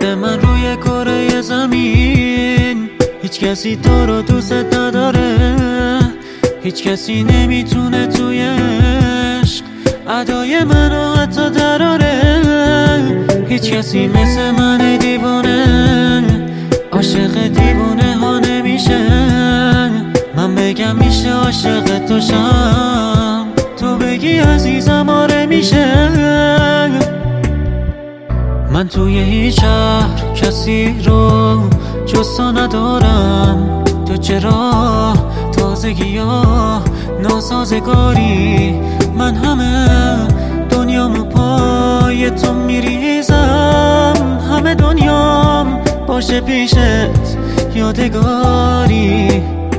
حد من روی کره زمین، هیچ کسی تو رو دوست نداره، هیچ کسی نمیتونه توی عشق ادای منو حتی دراره. هیچ کسی مثل من دیوانه عاشق دیوانه ها نمیشه. من بگم میشه عاشق تو شم، تو بگی عزیزم آره میشه. من توی هیچ شهر کسی رو جز تو ندارم. تو چرا تازگی ها ناسازگاری، من همه دنیامو پای تو میریزم. همه دنیام باشه پیشت یادگاری.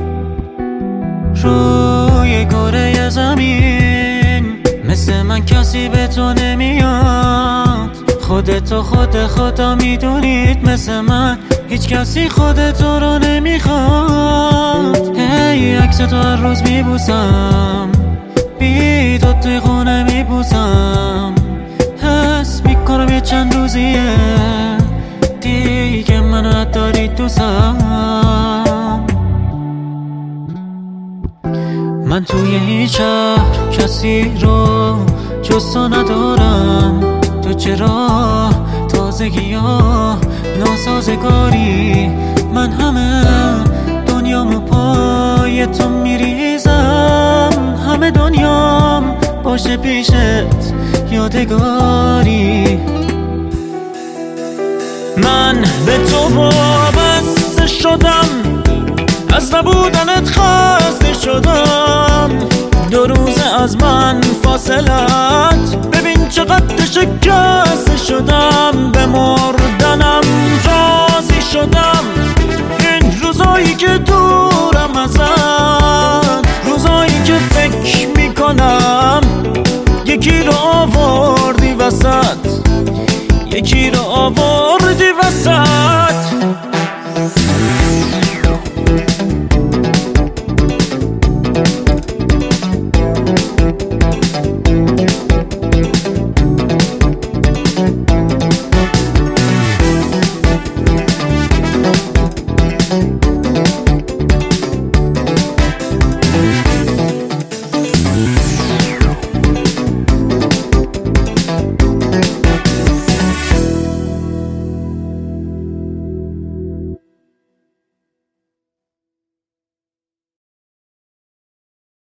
روی کره زمین مثل من کسی به تو نمیاد. خودتو خدا میدونید مثل من هیچ کسی خودتو رو نمیخواد. هی عکس تو هر روز میبوسم، بی تو توی خونه میبوسم. حس میکنم یه چند روزیه دیگه منو نداری دوستم. من توی هیچ شهر کسی رو جز تو ندارم. تو چرا تازگی ها ناسازگاری، من همه دنیامو پای تو میریزم. همه دنیام باشه پیشت یادگاری. من به تو وابسته شدم، از نبودنت خسته شدم. 2 روز از من فاصلت، ببین چقدر شکسته شدم. بمار